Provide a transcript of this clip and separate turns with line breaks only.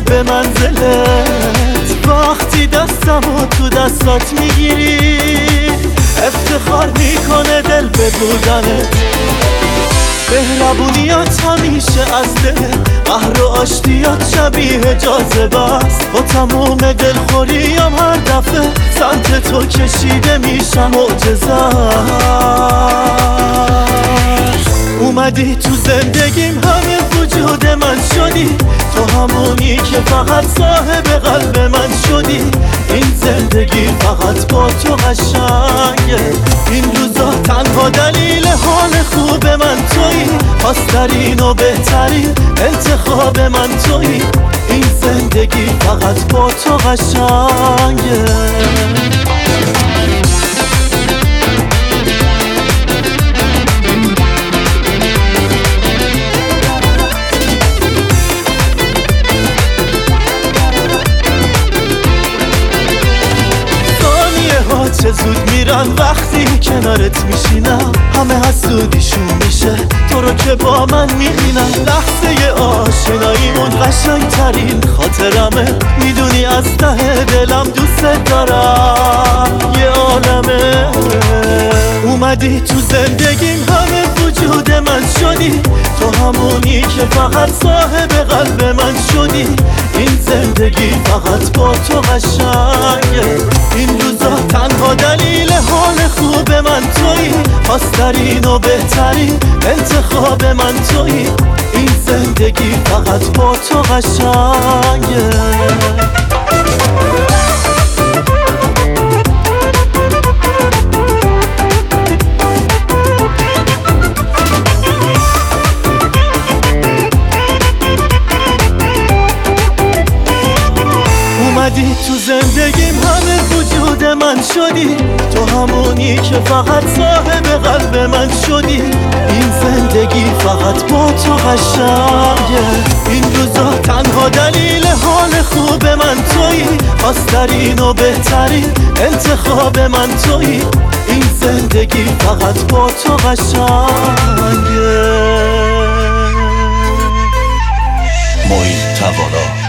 به منزلت. وقتی دستمو تو دستات میگیری افتخار میکنه دل به بودنت. مهربونیات همیشه از دل، قهر و آشتیات شبیه جاذبه است. با تموم دلخوریم هر دفعه سمت تو کشیده میشم معجزه. اومدی تو زندگیم همه وجود من شدی، تو همونی که فقط صاحب قلب من شدی. این زندگی فقط با تو قشنگه، این روزا تنها دلیل حال خوب من تویی. خواسترین و بهترین انتخاب من تویی. این زندگی فقط با تو قشنگه. چه زود میرن وقتی کنارت میشینم، همه حسودیشون میشه تو رو که با من میبینم. لحظه آشناییمون قشنگ ترین خاطرمه، میدونی از ته دلم دوست دارم یه عالمه. اومدی تو زندگیم همه وجود من شدی، تو همونی که فقط صاحب قلب من شدی. این زندگی فقط با تو قشنگه، این روزا تنها دلیل حال خوب من تویی. خواسترین و بهترین انتخاب من تویی. این زندگی فقط با تو قشنگه. اومدی تو زندگیم همه وجود من شدی، تو همونی که فقط صاحب قلب من شدی. این زندگی فقط با تو قشنگه، این روزا تنها دلیل حال خوب من تویی. خواسترین و بهترین انتخاب من تویی. این زندگی فقط با تو قشنگه.
محیط توانا